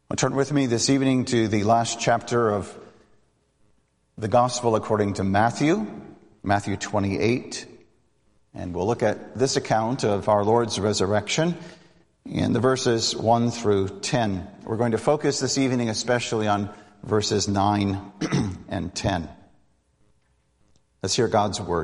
Well, turn with me this evening to the last chapter of the Gospel according to Matthew 28. And we'll look at this account of our Lord's resurrection in the verses 1 through 10. We're going to focus this evening especially on verses 9 and 10. Let's hear God's word.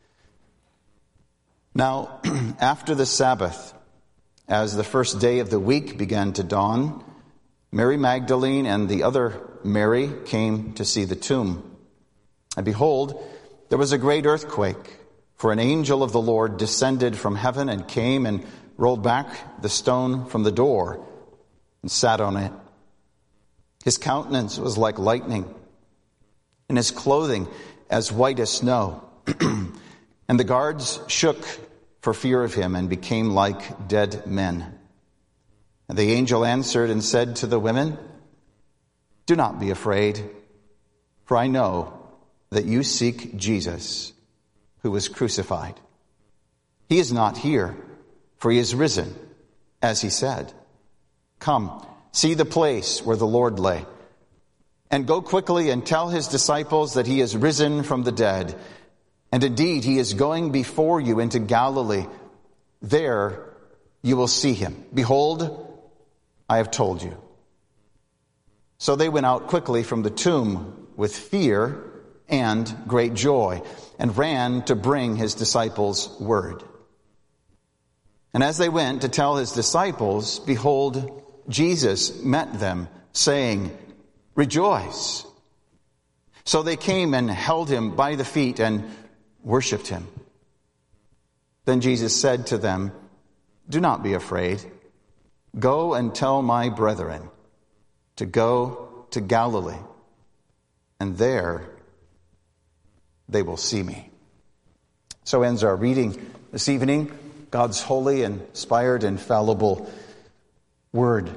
Now, after the Sabbath, as the first day of the week began to dawn, Mary Magdalene and the other Mary came to see the tomb. And behold, there was a great earthquake, for an angel of the Lord descended from heaven and came and rolled back the stone from the door and sat on it. His countenance was like lightning, and his clothing as white as snow. And the guards shook for fear of him and became like dead men. And the angel answered and said to the women, "Do not be afraid, for I know that you seek Jesus, who was crucified. He is not here, for he is risen, as he said. Come, see the place where the Lord lay, and go quickly and tell his disciples that he is risen from the dead. And indeed, he is going before you into Galilee. There you will see him. Behold, I have told you." So they went out quickly from the tomb with fear and great joy, and ran to bring his disciples word. And as they went to tell his disciples, behold, Jesus met them, saying, "Rejoice." So they came and held him by the feet and worshipped him. Then Jesus said to them, "Do not be afraid. Go and tell my brethren to go to Galilee, and there they will see me." So ends our reading this evening, God's holy, inspired, infallible word.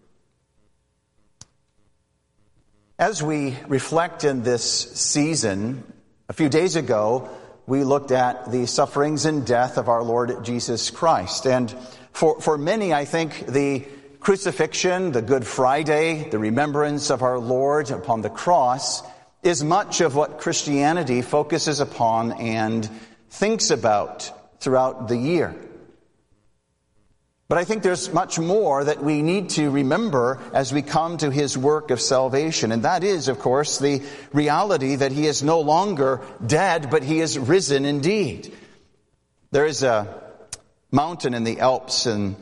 As we reflect in this season, a few days ago, we looked at the sufferings and death of our Lord Jesus Christ. And for many, I think, the crucifixion, the Good Friday, the remembrance of our Lord upon the cross is much of what Christianity focuses upon and thinks about throughout the year. But I think there's much more that we need to remember as we come to his work of salvation. And that is, of course, the reality that he is no longer dead, but he is risen indeed. There is a mountain in the Alps, and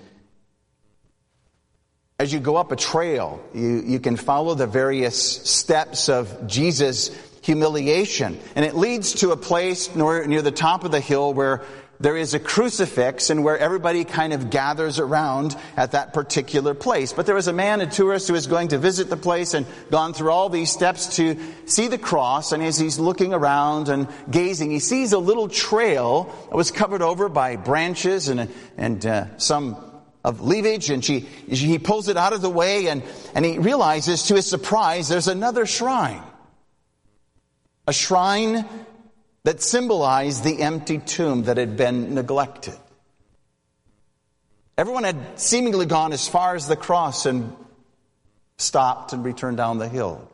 as you go up a trail, you can follow the various steps of Jesus' humiliation. And it leads to a place near the top of the hill where there is a crucifix and where everybody kind of gathers around at that particular place. But there was a man, a tourist, who was going to visit the place and gone through all these steps to see the cross. And as he's looking around and gazing, he sees a little trail that was covered over by branches and some of leafage. And he pulls it out of the way, and he realizes, to his surprise, there's another shrine. A shrine that symbolized the empty tomb that had been neglected. Everyone had seemingly gone as far as the cross and stopped and returned down the hill.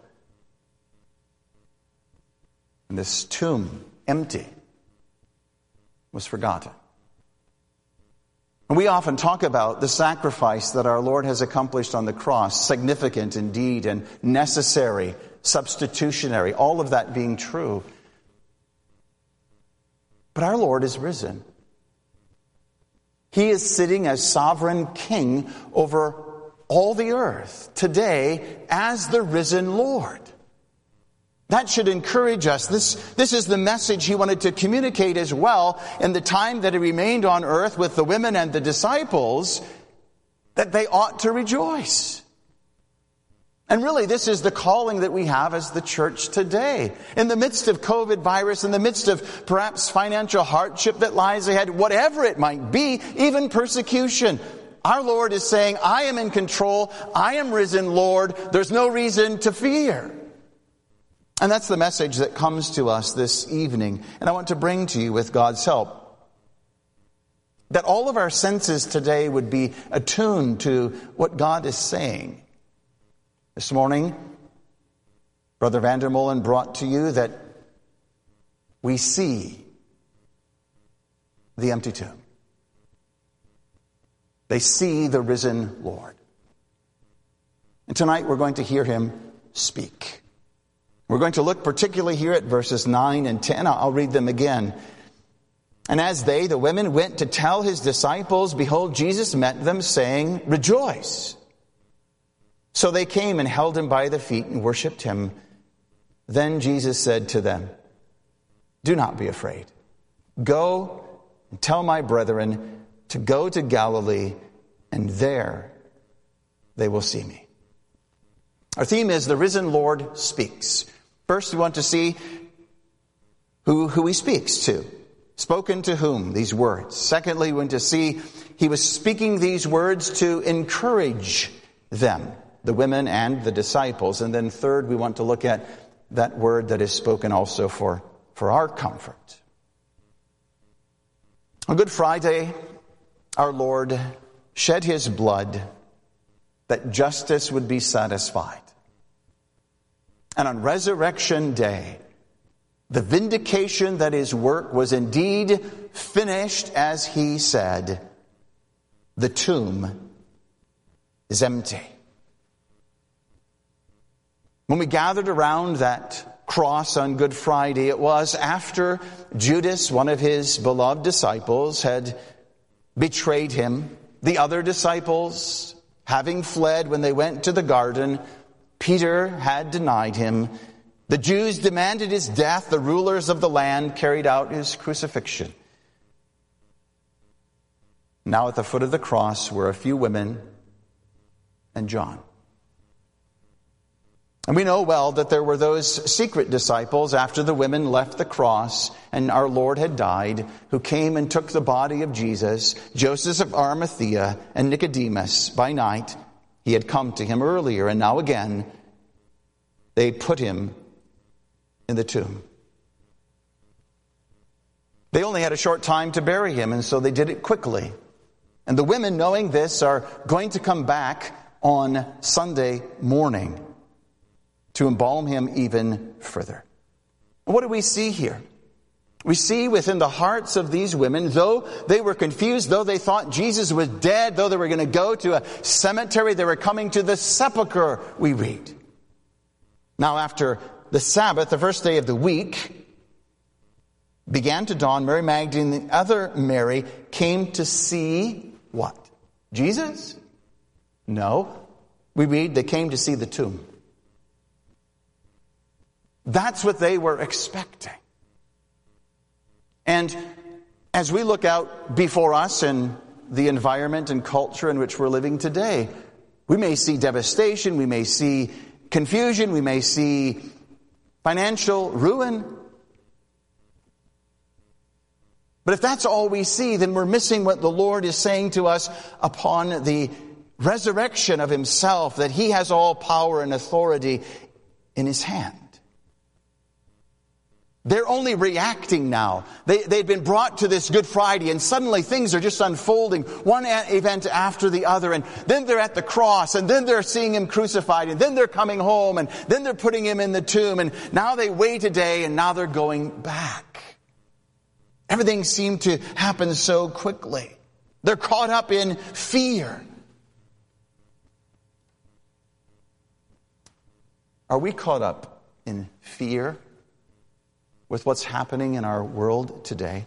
And this tomb, empty, was forgotten. And we often talk about the sacrifice that our Lord has accomplished on the cross, significant indeed and necessary, substitutionary, all of that being true. But our Lord is risen. He is sitting as sovereign king over all the earth today as the risen Lord. That should encourage us. This is the message he wanted to communicate as well in the time that he remained on earth with the women and the disciples, that they ought to rejoice. And really, this is the calling that we have as the church today. In the midst of COVID virus, in the midst of perhaps financial hardship that lies ahead, whatever it might be, even persecution, our Lord is saying, I am in control. I am risen, Lord. There's no reason to fear. And that's the message that comes to us this evening. And I want to bring to you, with God's help, that all of our senses today would be attuned to what God is saying. This morning, Brother Vandermolen brought to you that we see the empty tomb. They see the risen Lord. And tonight we're going to hear him speak. We're going to look particularly here at verses 9 and 10. I'll read them again. And as they, the women, went to tell his disciples, behold, Jesus met them, saying, rejoice. So they came and held him by the feet and worshipped him. Then Jesus said to them, do not be afraid. Go and tell my brethren to go to Galilee, and there they will see me. Our theme is the risen Lord speaks. First, we want to see who he speaks to. Spoken to whom, these words. Secondly, we want to see he was speaking these words to encourage them, the women and the disciples. And then third, we want to look at that word that is spoken also for our comfort. On Good Friday, our Lord shed his blood that justice would be satisfied. And on Resurrection Day, the vindication that his work was indeed finished, as he said, the tomb is empty. When we gathered around that cross on Good Friday, it was after Judas, one of his beloved disciples, had betrayed him. The other disciples, having fled when they went to the garden, Peter had denied him. The Jews demanded his death. The rulers of the land carried out his crucifixion. Now at the foot of the cross were a few women and John. And we know well that there were those secret disciples after the women left the cross and our Lord had died, who came and took the body of Jesus. Joseph of Arimathea and Nicodemus by night. He had come to him earlier, and now again they put him in the tomb. They only had a short time to bury him, and so they did it quickly. And the women, knowing this, are going to come back on Sunday morning to embalm him even further. And what do we see here? We see within the hearts of these women, though they were confused, though they thought Jesus was dead, though they were going to go to a cemetery, they were coming to the sepulcher, we read. Now after the Sabbath, the first day of the week, began to dawn. Mary Magdalene and the other Mary came to see what? Jesus? No. We read they came to see the tomb. That's what they were expecting. And as we look out before us in the environment and culture in which we're living today, we may see devastation, we may see confusion, we may see financial ruin. But if that's all we see, then we're missing what the Lord is saying to us upon the resurrection of himself, that he has all power and authority in his hand. They're only reacting now. They've been brought to this Good Friday, and suddenly things are just unfolding, one event after the other, and then they're at the cross, and then they're seeing him crucified, and then they're coming home, and then they're putting him in the tomb, and now they wait a day, and now they're going back. Everything seemed to happen so quickly. They're caught up in fear. Are we caught up in fear with what's happening in our world today?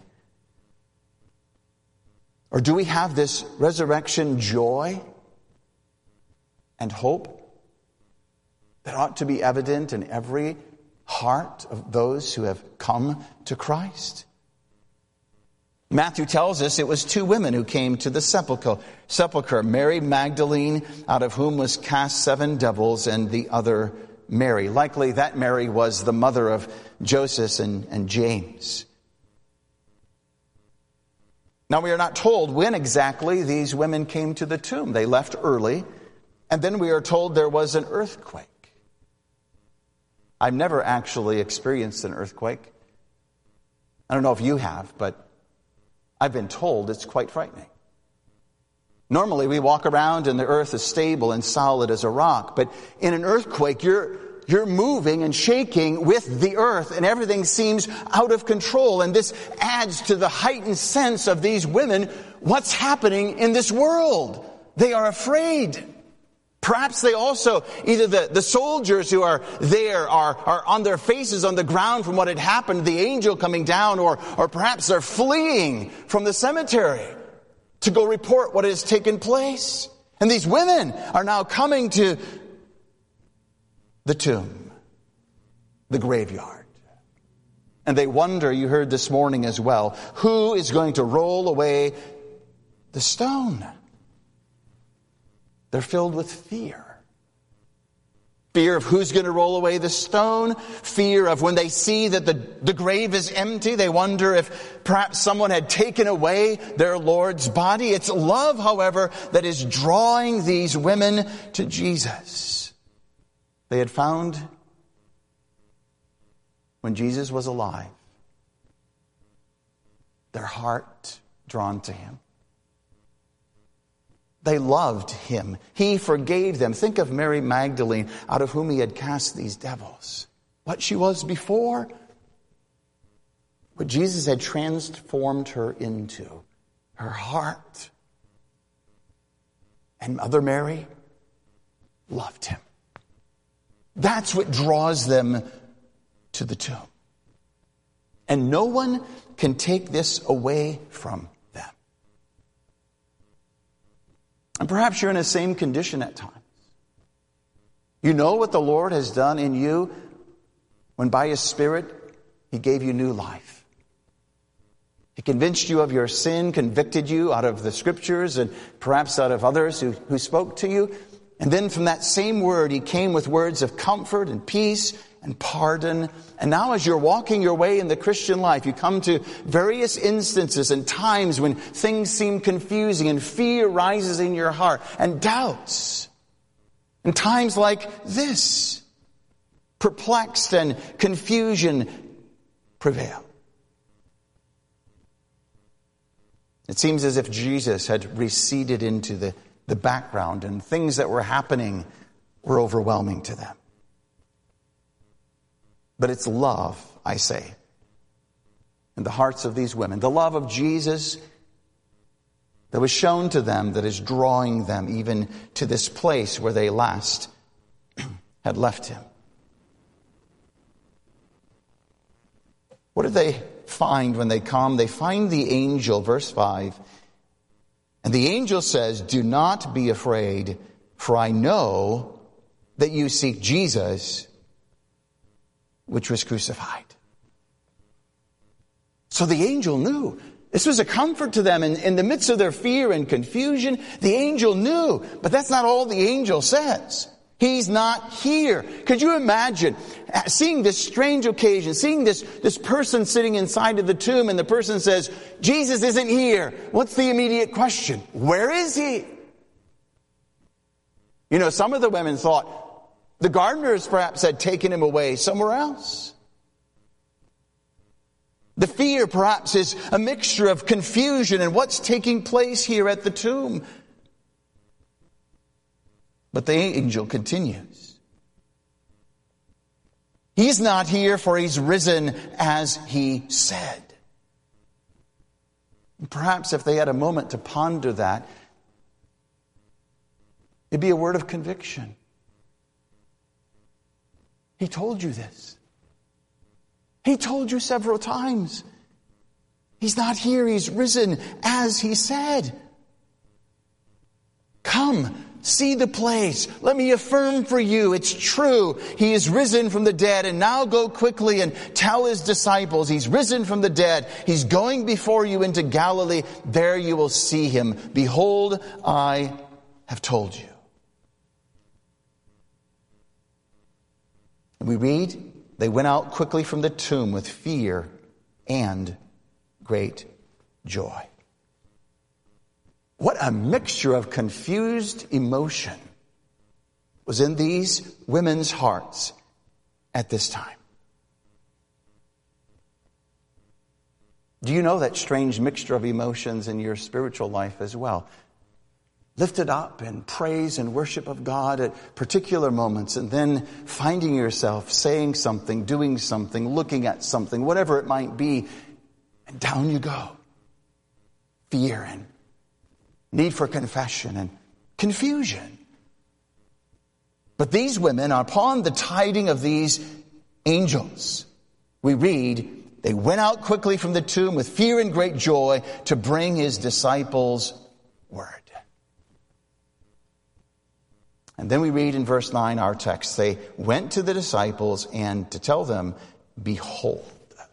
Or do we have this resurrection joy and hope that ought to be evident in every heart of those who have come to Christ? Matthew tells us it was two women who came to the sepulcher. Mary Magdalene, out of whom was cast 7 devils, and the other Mary. Likely that Mary was the mother of Joseph and James. Now we are not told when exactly these women came to the tomb. They left early, and then we are told there was an earthquake. I've never actually experienced an earthquake. I don't know if you have, but I've been told it's quite frightening. Normally we walk around and the earth is stable and solid as a rock. But in an earthquake, you're moving and shaking with the earth, and everything seems out of control. And this adds to the heightened sense of these women. What's happening in this world? They are afraid. Perhaps they also, either the soldiers who are there are on their faces on the ground from what had happened, the angel coming down, or perhaps they're fleeing from the cemetery to go report what has taken place. And these women are now coming to the tomb, the graveyard. And they wonder, you heard this morning as well, who is going to roll away the stone? They're filled with fear. Fear of who's going to roll away the stone. Fear of when they see that the grave is empty, they wonder if perhaps someone had taken away their Lord's body. It's love, however, that is drawing these women to Jesus. They had found, when Jesus was alive, their heart drawn to him. They loved him. He forgave them. Think of Mary Magdalene, out of whom he had cast these devils. What she was before, what Jesus had transformed her into, her heart. And Mother Mary loved him. That's what draws them to the tomb. And no one can take this away from them. And perhaps you're in the same condition at times. You know what the Lord has done in you when by His Spirit He gave you new life. He convinced you of your sin, convicted you out of the Scriptures and perhaps out of others who spoke to you. And then from that same word, He came with words of comfort and peace and pardon. And now as you're walking your way in the Christian life, you come to various instances and times when things seem confusing and fear rises in your heart and doubts. And times like this, perplexed and confusion prevail. It seems as if Jesus had receded into the background and things that were happening were overwhelming to them. But it's love, I say, in the hearts of these women. The love of Jesus that was shown to them that is drawing them even to this place where they last had left Him. What do they find when they come? They find the angel, verse 5. And the angel says, "Do not be afraid, for I know that you seek Jesus, which was crucified." So the angel knew. This was a comfort to them in the midst of their fear and confusion. The angel knew, but that's not all the angel says. He's not here. Could you imagine seeing this strange occasion, seeing this person sitting inside of the tomb, and the person says, "Jesus isn't here." What's the immediate question? Where is He? You know, some of the women thought the gardeners perhaps had taken Him away somewhere else. The fear perhaps is a mixture of confusion and what's taking place here at the tomb. But the angel continues. He's not here, for He's risen as He said. And perhaps if they had a moment to ponder that, it'd be a word of conviction. He told you this. He told you several times. He's not here. He's risen as He said. Come, see the place. Let me affirm for you, it's true. He is risen from the dead. And now go quickly and tell His disciples, He's risen from the dead. He's going before you into Galilee. There you will see Him. Behold, I have told you. And we read, they went out quickly from the tomb with fear and great joy. What a mixture of confused emotion was in these women's hearts at this time. Do you know that strange mixture of emotions in your spiritual life as well? lifted up in praise and worship of God at particular moments, and then finding yourself saying something, doing something, looking at something, whatever it might be, and down you go. Fear and need for confession and confusion. But these women, upon the tiding of these angels, we read, they went out quickly from the tomb with fear and great joy to bring his disciples word. And then we read in verse 9, our text, they went to the disciples and to tell them, behold.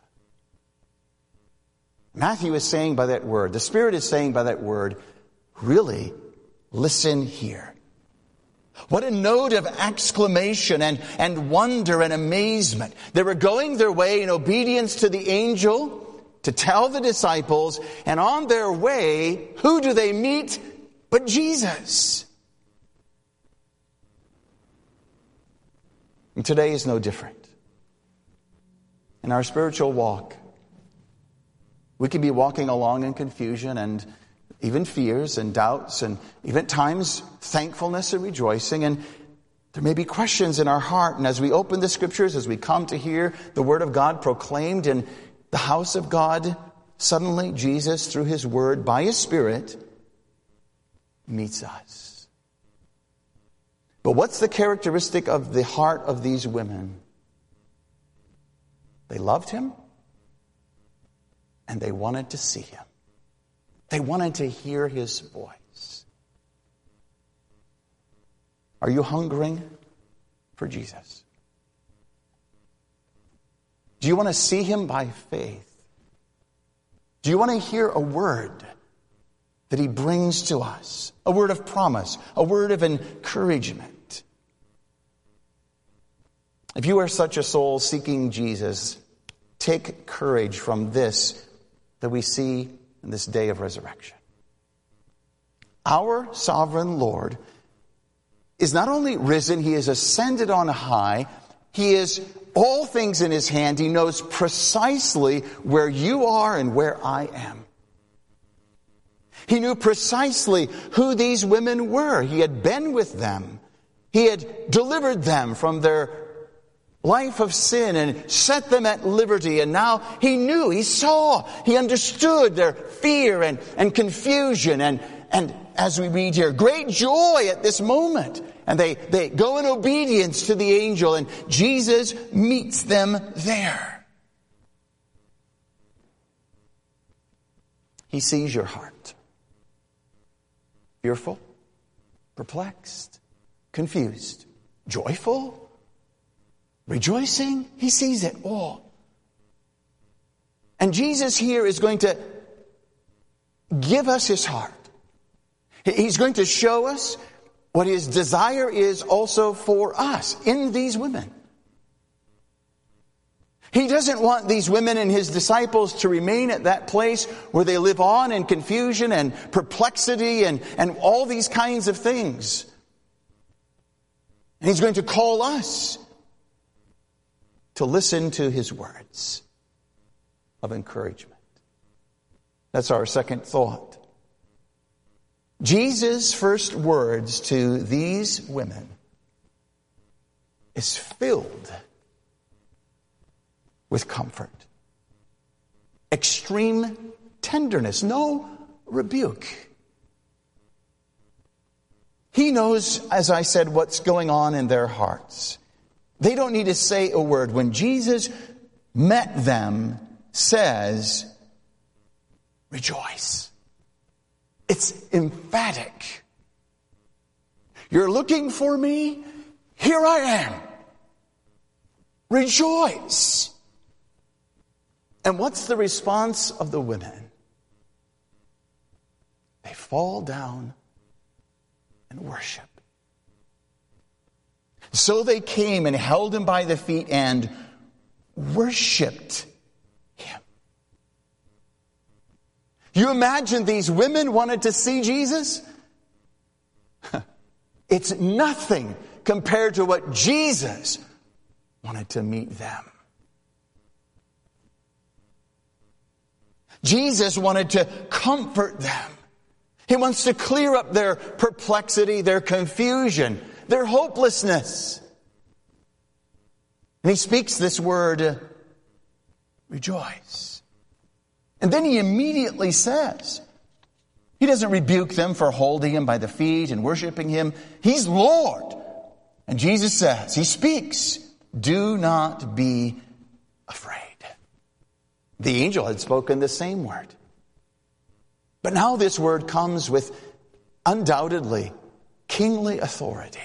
Matthew is saying by that word, the Spirit is saying by that word, really, listen here. What a note of exclamation and wonder and amazement. They were going their way in obedience to the angel to tell the disciples, and on their way, who do they meet but Jesus? And today is no different. In our spiritual walk, we can be walking along in confusion and even fears and doubts and even at times thankfulness and rejoicing. And there may be questions in our heart. And as we open the scriptures, as we come to hear the word of God proclaimed in the house of God, suddenly Jesus, through his word, by his Spirit, meets us. But what's the characteristic of the heart of these women? They loved him and they wanted to see him. They wanted to hear his voice. Are you hungering for Jesus? Do you want to see him by faith? Do you want to hear a word that he brings to us? A word of promise, a word of encouragement. If you are such a soul seeking Jesus, take courage from this that we see in this day of resurrection. Our sovereign Lord is not only risen, he is ascended on high. He is all things in his hand. He knows precisely where you are and where I am. He knew precisely who these women were. He had been with them. He had delivered them from their life of sin and set them at liberty. And now he knew, he saw, he understood their fear and confusion. And as we read here, great joy at this moment. And they go in obedience to the angel, and Jesus meets them there. He sees your heart. Fearful, perplexed, confused, joyful, rejoicing. He sees it all. And Jesus here is going to give us his heart. He's going to show us what his desire is also for us in these women. He doesn't want these women and his disciples to remain at that place where they live on in confusion and perplexity and all these kinds of things. And he's going to call us to listen to his words of encouragement. That's our second thought. Jesus' first words to these women is filled with comfort, extreme tenderness, no rebuke. He knows, as I said, what's going on in their hearts. They don't need to say a word. When Jesus met them, says, rejoice. It's emphatic. You're looking for me? Here I am. Rejoice. And what's the response of the women? They fall down and worship. So they came and held him by the feet and worshiped him. You imagine these women wanted to see Jesus? It's nothing compared to what Jesus wanted to meet them. Jesus wanted to comfort them. He wants to clear up their perplexity, their confusion, their hopelessness. And he speaks this word, rejoice. And then he immediately says, he doesn't rebuke them for holding him by the feet and worshiping him. He's Lord. And Jesus says, he speaks, do not be afraid. The angel had spoken the same word. But now this word comes with undoubtedly kingly authority.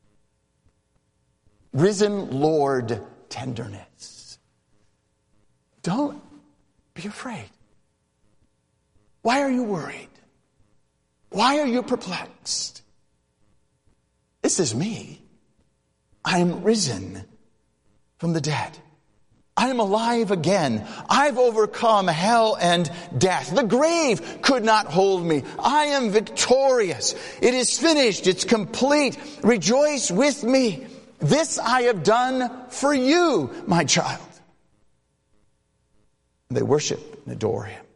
Risen Lord tenderness. Don't be afraid. Why are you worried? Why are you perplexed? This is me. I am risen from the dead. I am alive again. I've overcome hell and death. The grave could not hold me. I am victorious. It is finished. It's complete. Rejoice with me. This I have done for you, my child. And they worship and adore him.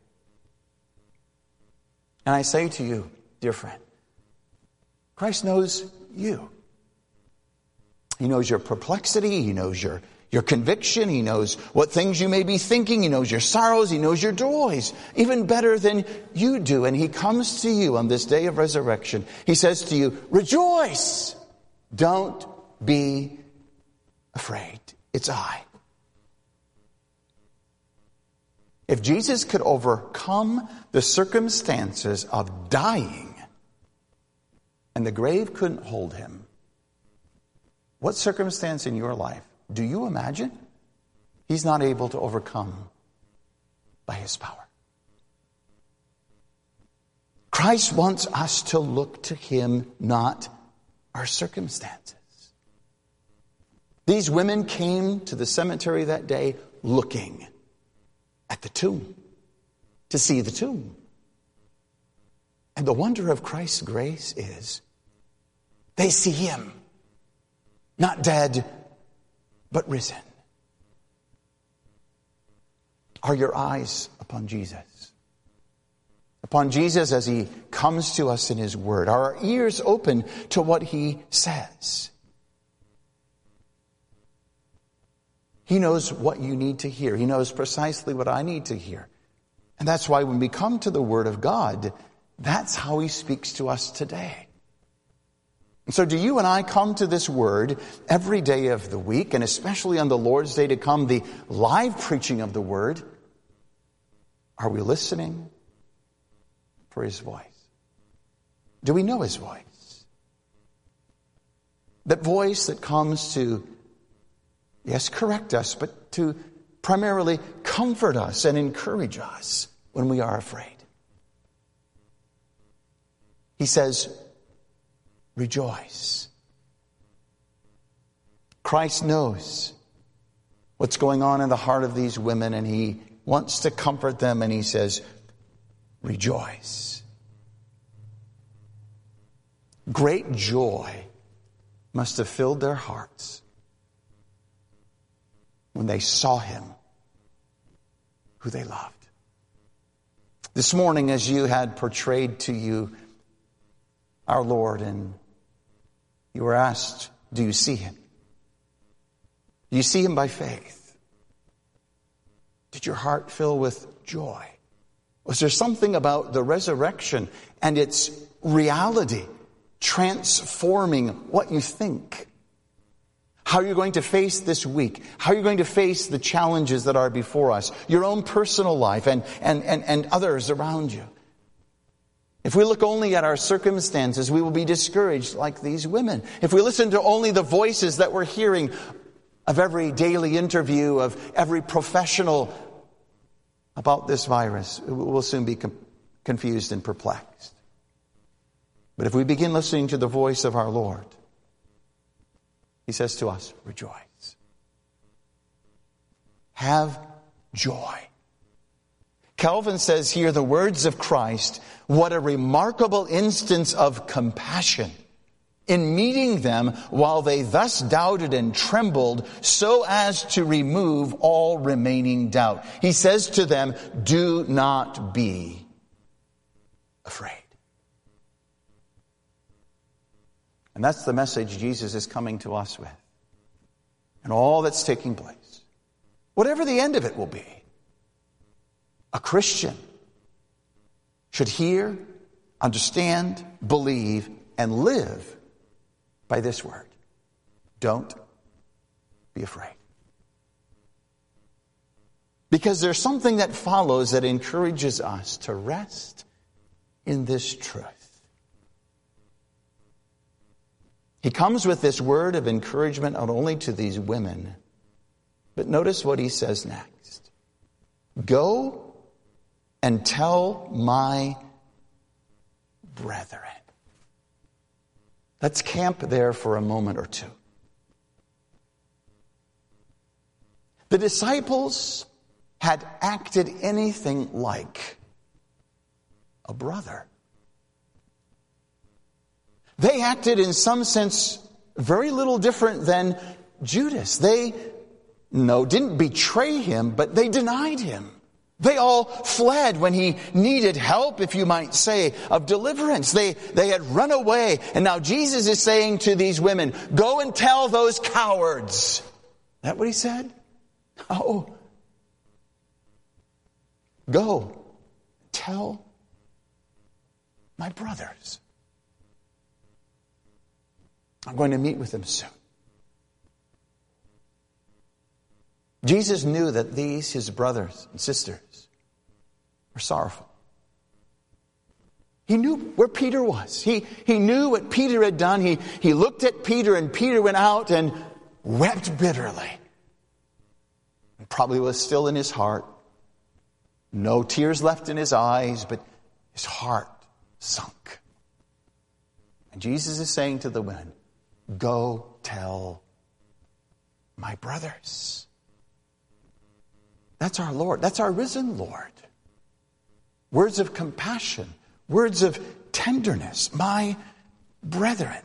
And I say to you, dear friend, Christ knows you. He knows your perplexity. He knows your conviction. He knows what things you may be thinking. He knows your sorrows. He knows your joys, even better than you do. And he comes to you on this day of resurrection. He says to you, rejoice. Don't be afraid. It's I. If Jesus could overcome the circumstances of dying and the grave couldn't hold him, what circumstance in your life do you imagine he's not able to overcome by his power? Christ wants us to look to him, not our circumstances. These women came to the cemetery that day looking at the tomb, to see the tomb. And the wonder of Christ's grace is they see him, not dead, but risen. Are your eyes upon Jesus? Upon Jesus as he comes to us in his word? Are our ears open to what he says? He knows what you need to hear. He knows precisely what I need to hear. And that's why when we come to the Word of God, that's how he speaks to us today. And so do you and I come to this Word every day of the week, and especially on the Lord's Day to come, the live preaching of the Word? Are we listening for his voice? Do we know his voice? That voice that comes to, yes, correct us, but to primarily comfort us and encourage us when we are afraid. He says, rejoice. Christ knows what's going on in the heart of these women, and he wants to comfort them, and he says, rejoice. Great joy must have filled their hearts when they saw him who they loved. This morning, as you had portrayed to you our Lord, and you were asked, do you see him? Do you see him by faith? Did your heart fill with joy? Was there something about the resurrection and its reality transforming what you think? How you're going to face this week, how you're going to face the challenges that are before us, your own personal life and others around you. If we look only at our circumstances, we will be discouraged like these women. If we listen to only the voices that we're hearing of every daily interview, of every professional about this virus, we'll soon be confused and perplexed. But if we begin listening to the voice of our Lord, he says to us, rejoice. Have joy. Calvin says here, the words of Christ, what a remarkable instance of compassion in meeting them while they thus doubted and trembled so as to remove all remaining doubt. He says to them, do not be afraid. And that's the message Jesus is coming to us with. And all that's taking place. Whatever the end of it will be. A Christian should hear, understand, believe, and live by this word. Don't be afraid. Because there's something that follows that encourages us to rest in this truth. He comes with this word of encouragement not only to these women, but notice what he says next. Go and tell my brethren. Let's camp there for a moment or two. The disciples had acted anything like a brother. They acted in some sense very little different than Judas. They, didn't betray him, but they denied him. They all fled when he needed help, if you might say, of deliverance. They had run away. And now Jesus is saying to these women, go and tell those cowards. Is that what he said? Oh. Go, tell my brothers. I'm going to meet with them soon. Jesus knew that these, his brothers and sisters, were sorrowful. He knew where Peter was. He knew what Peter had done. He looked at Peter, and Peter went out and wept bitterly. And probably was still in his heart. No tears left in his eyes, but his heart sunk. And Jesus is saying to the women, go tell my brothers. That's our Lord. That's our risen Lord. Words of compassion. Words of tenderness. My brethren.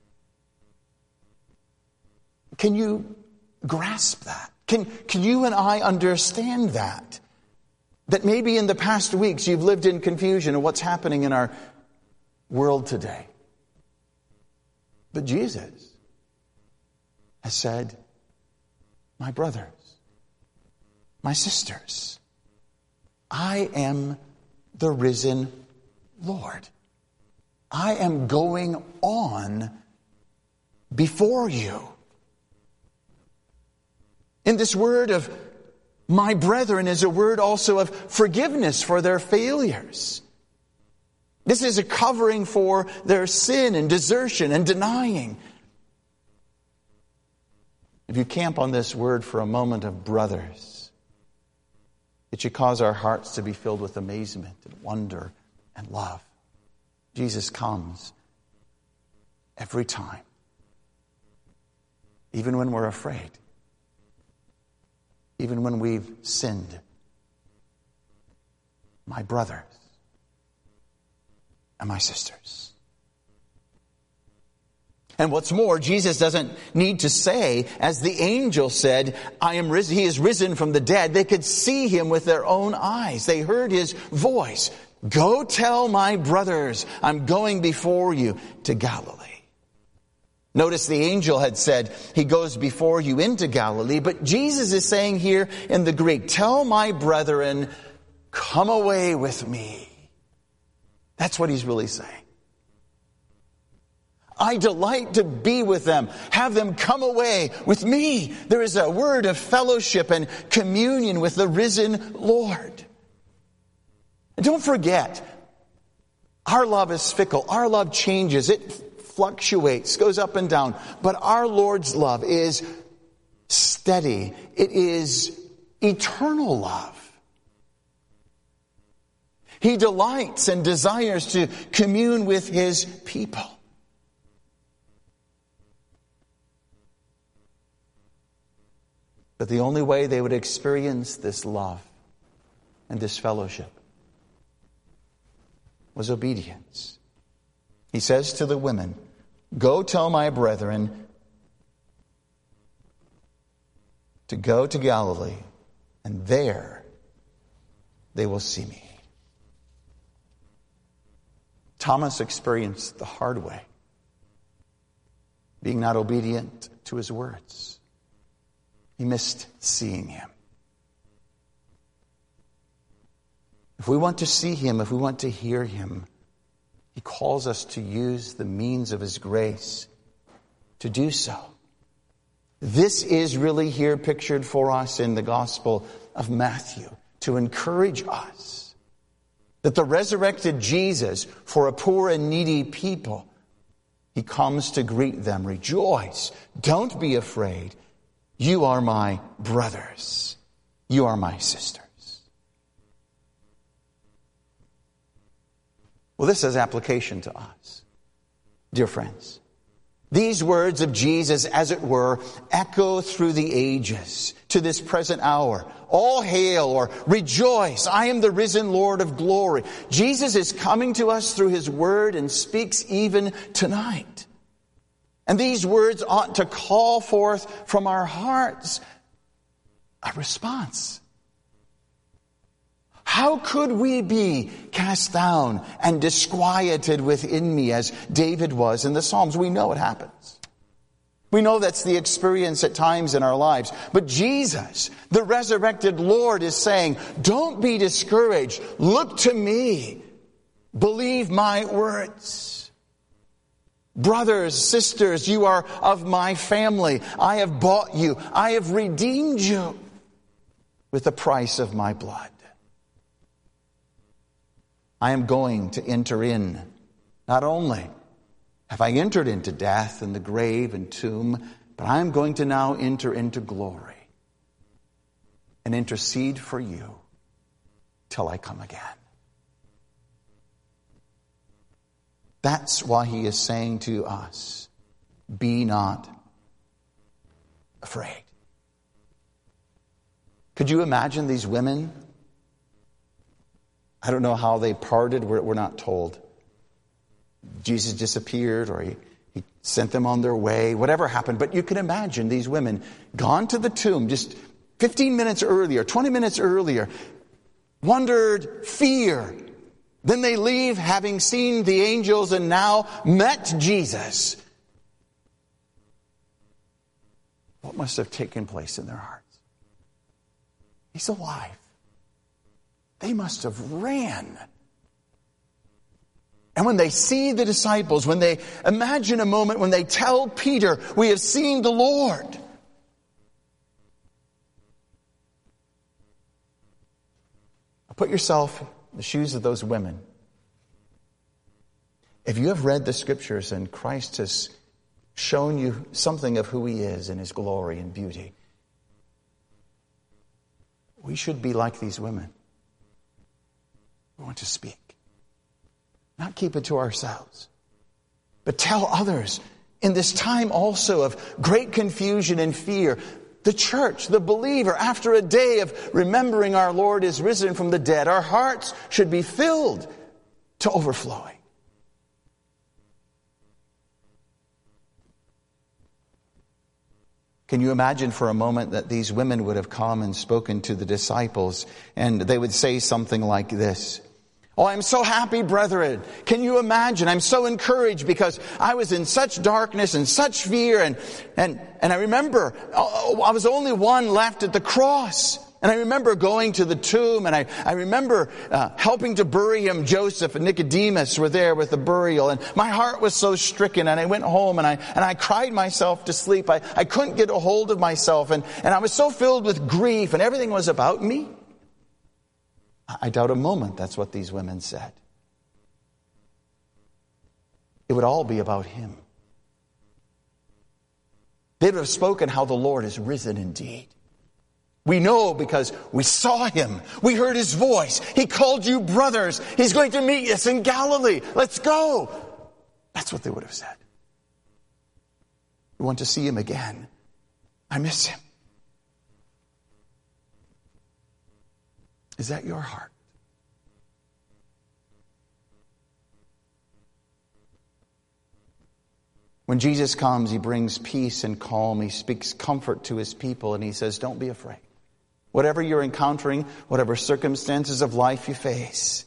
Can you grasp that? Can you and I understand that? That maybe in the past weeks you've lived in confusion of what's happening in our world today. But Jesus has said, my brothers, my sisters, I am the risen Lord. I am going on before you. In this word of my brethren is a word also of forgiveness for their failures. This is a covering for their sin and desertion and denying. If you camp on this word for a moment of brothers, it should cause our hearts to be filled with amazement and wonder and love. Jesus comes every time, even when we're afraid. Even when we've sinned. My brothers and my sisters. And what's more, Jesus doesn't need to say, as the angel said, I am risen. He is risen from the dead. They could see him with their own eyes. They heard his voice. Go tell my brothers, I'm going before you to Galilee. Notice the angel had said, he goes before you into Galilee. But Jesus is saying here in the Greek, tell my brethren, come away with me. That's what he's really saying. I delight to be with them. Have them come away with me. There is a word of fellowship and communion with the risen Lord. And don't forget, our love is fickle. Our love changes. It fluctuates, goes up and down. But our Lord's love is steady. It is eternal love. He delights and desires to commune with his people. But the only way they would experience this love and this fellowship was obedience. He says to the women, go tell my brethren to go to Galilee, and there they will see me. Thomas experienced the hard way. being not obedient to his words. He missed seeing him. If we want to see him, if we want to hear him, he calls us to use the means of his grace to do so. This is really here pictured for us in the Gospel of Matthew to encourage us that the resurrected Jesus, for a poor and needy people, he comes to greet them. Rejoice. Don't be afraid. You are my brothers. You are my sisters. Well, this has application to us, dear friends. These words of Jesus, as it were, echo through the ages to this present hour. All hail, or rejoice, I am the risen Lord of glory. Jesus is coming to us through his word and speaks even tonight. And these words ought to call forth from our hearts a response. How could we be cast down and disquieted within me as David was in the Psalms? We know it happens. We know that's the experience at times in our lives. But Jesus, the resurrected Lord, is saying, don't be discouraged. Look to me. Believe my words. Brothers, sisters, you are of my family. I have bought you. I have redeemed you with the price of my blood. I am going to enter in. Not only have I entered into death and the grave and tomb, but I am going to now enter into glory and intercede for you till I come again. That's why he is saying to us, be not afraid. Could you imagine these women? I don't know how they parted. We're not told. Jesus disappeared or he sent them on their way. Whatever happened. But you can imagine these women gone to the tomb just 15 minutes earlier, 20 minutes earlier. Wondered, fear. Then they leave having seen the angels and now met Jesus. What must have taken place in their hearts? He's alive. They must have ran. And when they see the disciples, when they imagine a moment when they tell Peter, we have seen the Lord. Put yourself in the shoes of those women. If you have read the scriptures and Christ has shown you something of who he is in his glory and beauty, we should be like these women. We want to speak. Not keep it to ourselves, but tell others in this time also of great confusion and fear. The church, the believer, after a day of remembering our Lord is risen from the dead, our hearts should be filled to overflowing. Can you imagine for a moment that these women would have come and spoken to the disciples and they would say something like this? Oh, I'm so happy, brethren. Can you imagine? I'm so encouraged because I was in such darkness and such fear. And I remember I was only one left at the cross. And I remember going to the tomb and I remember helping to bury him. Joseph and Nicodemus were there with the burial. And my heart was so stricken and I went home and I cried myself to sleep. I couldn't get a hold of myself and I was so filled with grief and everything was about me. I doubt a moment that's what these women said. It would all be about him. They would have spoken how the Lord is risen indeed. We know because we saw him. We heard his voice. He called you brothers. He's going to meet us in Galilee. Let's go. That's what they would have said. We want to see him again. I miss him. Is that your heart? When Jesus comes, he brings peace and calm. He speaks comfort to his people and he says, don't be afraid. Whatever you're encountering, whatever circumstances of life you face,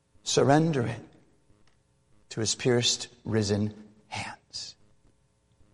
surrender it to his pierced, risen hands.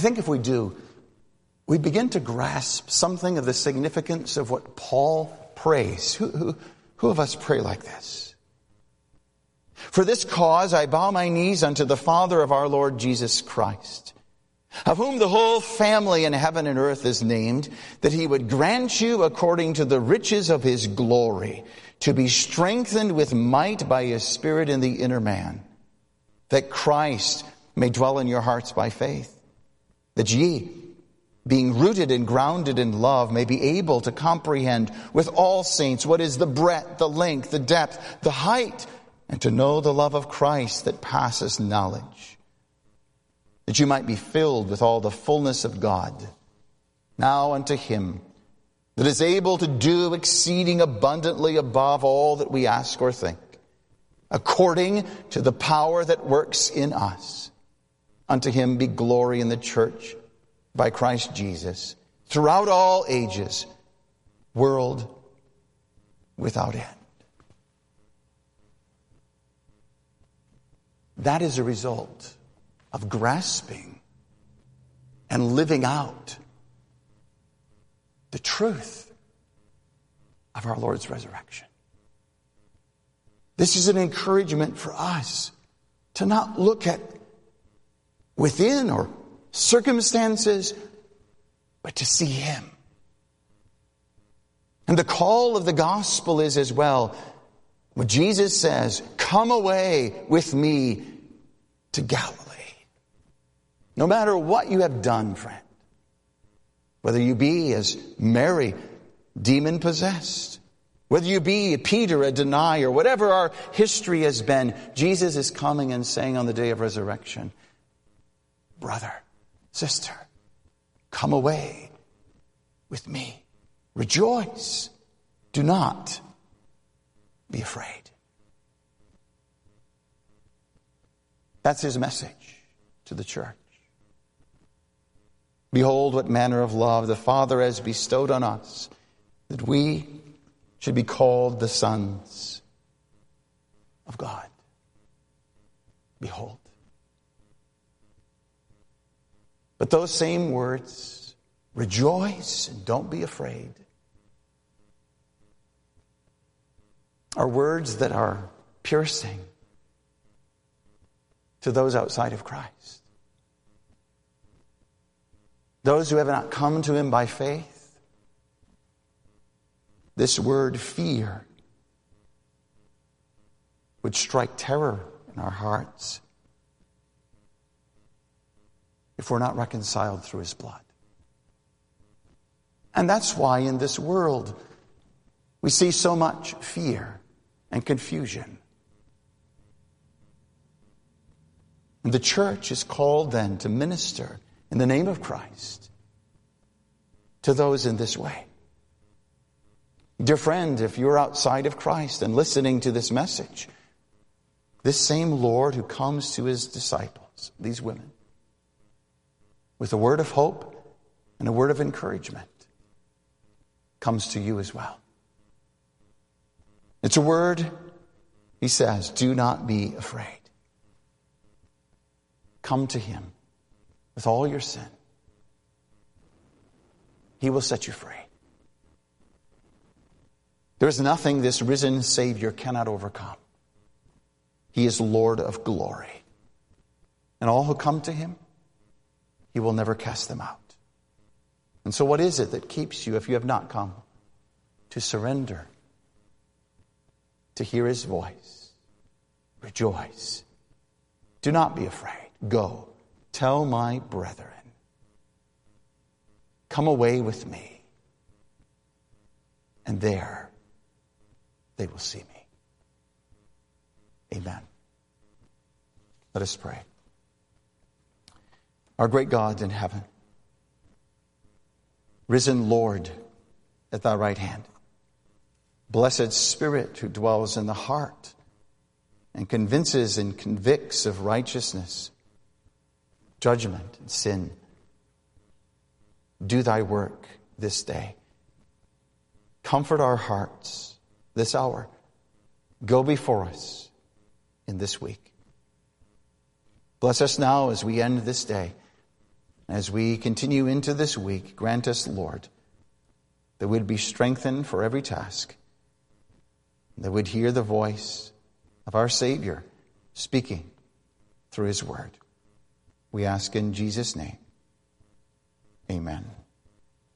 think if we do, we begin to grasp something of the significance of what Paul prays. Who of us pray like this? For this cause I bow my knees unto the Father of our Lord Jesus Christ, of whom the whole family in heaven and earth is named, that he would grant you according to the riches of his glory to be strengthened with might by his Spirit in the inner man, that Christ may dwell in your hearts by faith, that ye, being rooted and grounded in love, may be able to comprehend with all saints what is the breadth, the length, the depth, the height, and to know the love of Christ that passes knowledge, that you might be filled with all the fullness of God. Now unto him that is able to do exceeding abundantly above all that we ask or think, according to the power that works in us. Unto him be glory in the church by Christ Jesus, throughout all ages, world without end. That is a result of grasping and living out the truth of our Lord's resurrection. This is an encouragement for us to not look at within or circumstances, but to see him. And the call of the gospel is as well, when Jesus says, come away with me to Galilee. No matter what you have done, friend, whether you be as Mary, demon-possessed, whether you be Peter, a denier, whatever our history has been, Jesus is coming and saying on the day of resurrection, brother, sister, come away with me. Rejoice. Do not be afraid. That's his message to the church. Behold, what manner of love the Father has bestowed on us, that we should be called the sons of God. Behold. But those same words, rejoice and don't be afraid, are words that are piercing to those outside of Christ. Those who have not come to him by faith, this word fear would strike terror in our hearts if we're not reconciled through his blood. And that's why in this world we see so much fear and confusion. And the church is called then to minister in the name of Christ to those in this way. Dear friend, if you're outside of Christ and listening to this message, this same Lord who comes to his disciples, these women, with a word of hope and a word of encouragement, comes to you as well. It's a word, he says, do not be afraid. Come to him with all your sin. He will set you free. There is nothing this risen Savior cannot overcome. He is Lord of glory. And all who come to him, he will never cast them out. And so what is it that keeps you, if you have not come, to surrender, to hear his voice? Rejoice. Do not be afraid. Go, tell my brethren, come away with me, and there they will see me. Amen. Let us pray. Our great God in heaven, risen Lord at thy right hand, blessed Spirit who dwells in the heart and convinces and convicts of righteousness, judgment, and sin, do thy work this day. Comfort our hearts this hour. Go before us in this week. Bless us now as we end this day. As we continue into this week, grant us, Lord, that we'd be strengthened for every task, that we'd hear the voice of our Savior speaking through his word. We ask in Jesus' name. Amen.